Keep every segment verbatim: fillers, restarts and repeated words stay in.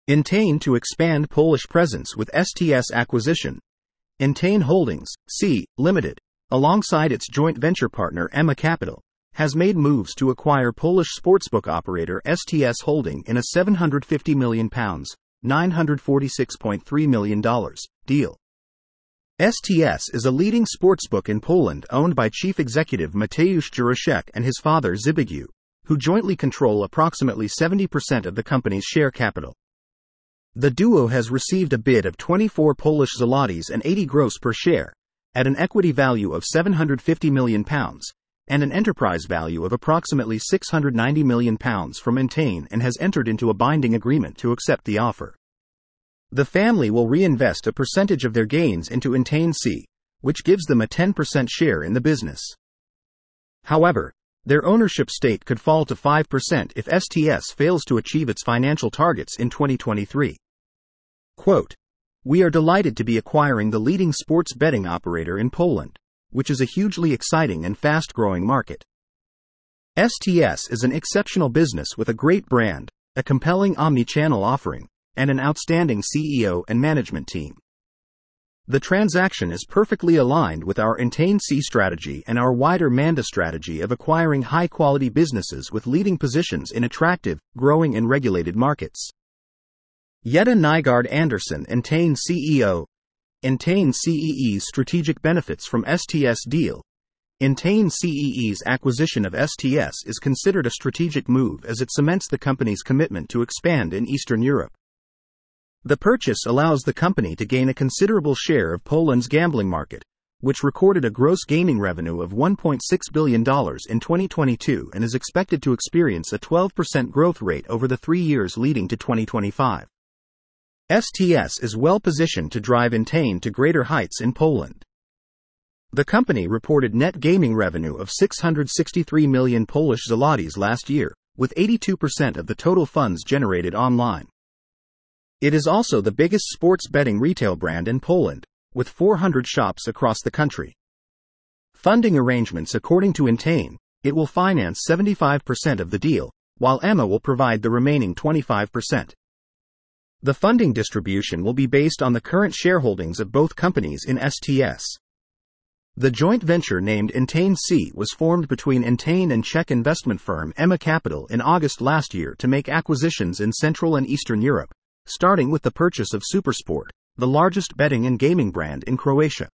Entain to expand Polish presence with S T S acquisition. Entain Holdings, C. Limited, alongside its joint venture partner Emma Capital, has made moves to acquire Polish sportsbook operator S T S Holding in a seven hundred fifty million pounds, nine hundred forty-six point three million dollars, deal. S T S is a leading sportsbook in Poland owned by Chief Executive Mateusz Juroszek and his father Zbigniew, who jointly control approximately seventy percent of the company's share capital. The duo has received a bid of twenty-four Polish zlotys and eighty gross per share, at an equity value of seven hundred fifty million pounds, and an enterprise value of approximately six hundred ninety million pounds from Entain, and has entered into a binding agreement to accept the offer. The family will reinvest a percentage of their gains into Entain C, which gives them a ten percent share in the business. However, their ownership stake could fall to five percent if S T S fails to achieve its financial targets in twenty twenty-three. Quote, "We are delighted to be acquiring the leading sports betting operator in Poland, which is a hugely exciting and fast-growing market. S T S is an exceptional business with a great brand, a compelling omni-channel offering, and an outstanding C E O and management team. The transaction is perfectly aligned with our Entain C strategy and our wider Manda strategy of acquiring high-quality businesses with leading positions in attractive, growing and regulated markets." Jette Nygaard Andersen, Entain C E O. Entain C E E's strategic benefits from S T S deal. Entain C E E's acquisition of S T S is considered a strategic move as it cements the company's commitment to expand in Eastern Europe. The purchase allows the company to gain a considerable share of Poland's gambling market, which recorded a gross gaming revenue of one point six billion dollars in twenty twenty-two and is expected to experience a twelve percent growth rate over the three years leading to twenty twenty-five. S T S is well positioned to drive Entain to greater heights in Poland. The company reported net gaming revenue of six hundred sixty-three million Polish zlotys last year, with eighty-two percent of the total funds generated online. It is also the biggest sports betting retail brand in Poland, with four hundred shops across the country. Funding arrangements: according to Entain, it will finance seventy-five percent of the deal, while Emma will provide the remaining twenty-five percent. The funding distribution will be based on the current shareholdings of both companies in S T S. The joint venture named Entain C was formed between Entain and Czech investment firm Emma Capital in August last year to make acquisitions in Central and Eastern Europe, starting with the purchase of Supersport, the largest betting and gaming brand in Croatia.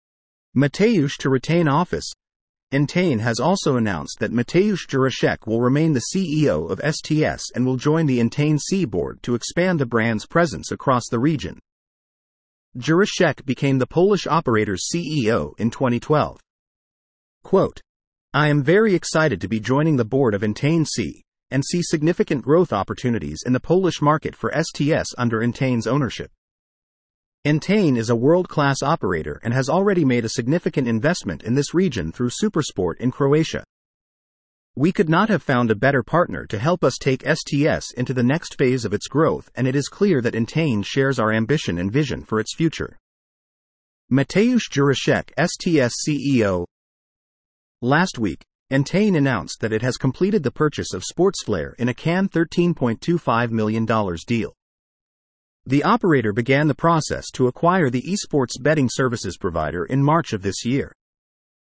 Mateusz to retain office. Entain has also announced that Mateusz Juroszek will remain the C E O of S T S and will join the Entain C board to expand the brand's presence across the region. Juroszek became the Polish operator's C E O in twenty twelve. Quote, "I am very excited to be joining the board of Entain C, and see significant growth opportunities in the Polish market for S T S under Entain's ownership. Entain is a world-class operator and has already made a significant investment in this region through Supersport in Croatia. We could not have found a better partner to help us take S T S into the next phase of its growth, and it is clear that Entain shares our ambition and vision for its future." Mateusz Juroszek, S T S C E O. Last week, Entain announced that it has completed the purchase of Sportsflair in a can thirteen point two five million dollars deal. The operator began the process to acquire the esports betting services provider in March of this year.